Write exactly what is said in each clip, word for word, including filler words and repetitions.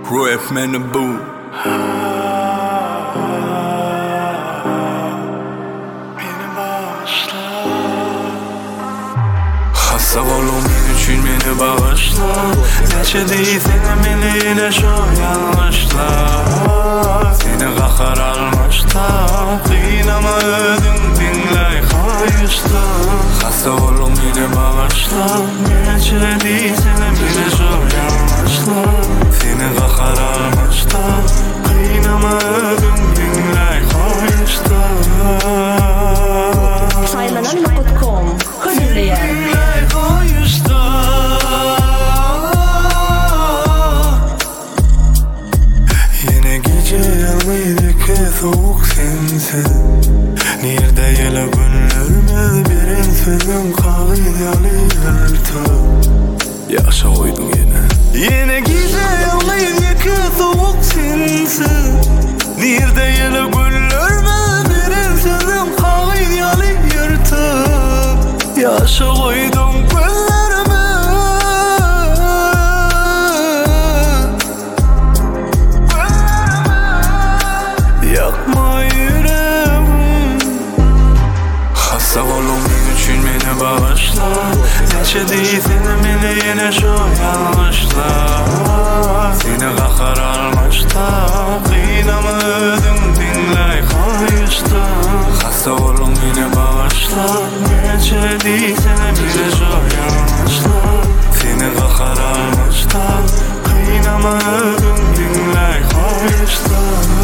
Rap Malibu. Hassa oğlum için beni bağışla. Neçe değilsen beni yine şu yanlışla. Seni kakar almışta, kıynama ödüm dinley kayışta. Hassa oğlum yine bağışla. Neçe değilsen beni şu yanlışla. Seni kakar almışta, kıynama ödüm dinley kayışta. saylanan nokta com Hırlayan Yine gece yanıydı ki soğuk sensin. Nerede yılı günlerime birin sözün kaydalı yırtı. Yaşa koydun yine. Yine gece yanıydı ki soğuk sensin. Nerede yılı günlerime birin sözün kaydalı yırtı. Yaşa koydun günlerime. Yakma yüreğim. Hassa oğlum için beni bağışla. Neçe değilsin beni yine şu yanlışla. Seni kakar almışta, kıynama ödüm dinley kayışta. Hassa oğlum yine bağışla. Neçe değilsin beni şu yanlışla. Seni kakar almışta, kıynama ödüm dinley kayışta.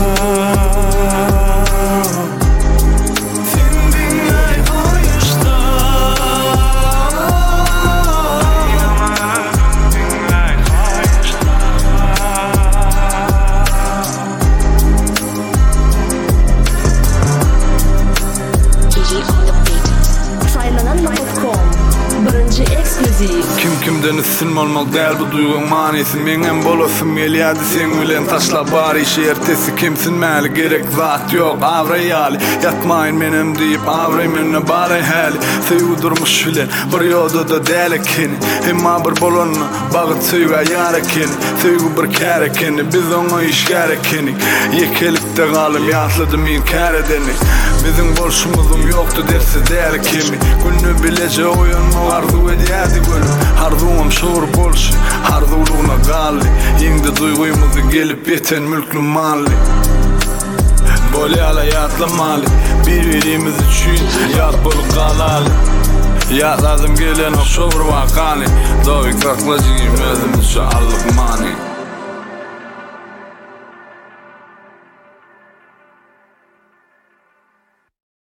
Kim kimden üstün olmak değil bu duygun manisi. Menen bolasım geliyordu sen bilen taşla bari işi ertesi kimsin meli gerek zat yok avrayali. Yatmayın menem deyip avray menine bari hali. Sevgi durmuş filan bir yoda da delekini. Hemma bir bolonunu bağıt sevgi yarekini. Sevgi bir kerekini biz ona iş gerekini. Yekelikte kalım yatladım inkar edeni. Bizim borçumuzum yoktu derse değil kimi. Günü bilece oyun arzu ediyadi gülüm. Arzuam şor bolşi, arzuluğuna galli. Yengde duyguyumuzu gelip yeten mülklü malli. Böyle hayatla mali. Birbirimiz için yat bolu kalalı. Yatladım gelen o şor vakani. Doğu kaklacıyım özüm şu allık mali.